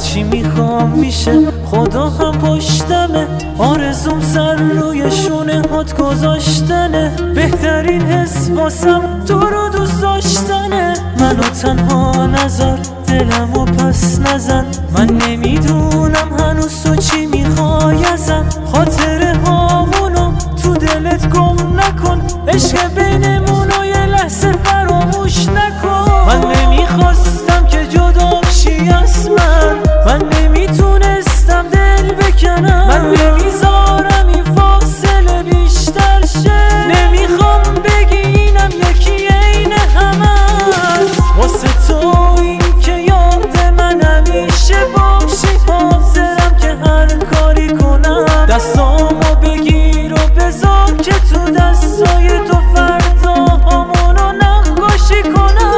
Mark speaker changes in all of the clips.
Speaker 1: هرچی میخوام میشه، خدا هم پشتمه. آرزوم سر روی شونه هات گذاشتنه. بهترین حس واسم تو رو دوست داشتنه. منو تنها نذار، دلمو پس نزن. من نمیدونم هنوز تو چی میخوای ازم. خاطره هامونو تو دلت گم نکن. عشق بینمونو یه لحظه فراموش نکن. من نمیخواستم که جدا بشی از من نمیتونستم دل بکنم. من نمیذارم این فاصله بیشتر شه. نمیخوام بگی اینم یکی عین همه است. واسه تو این که یاد من همیشه باشی. حاضرم که هر کاری کنم. دستامو بگیر و بذار که تو دستای تو فردا همونو نقاشی کنم.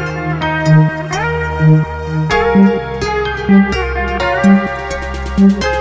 Speaker 2: Thank you.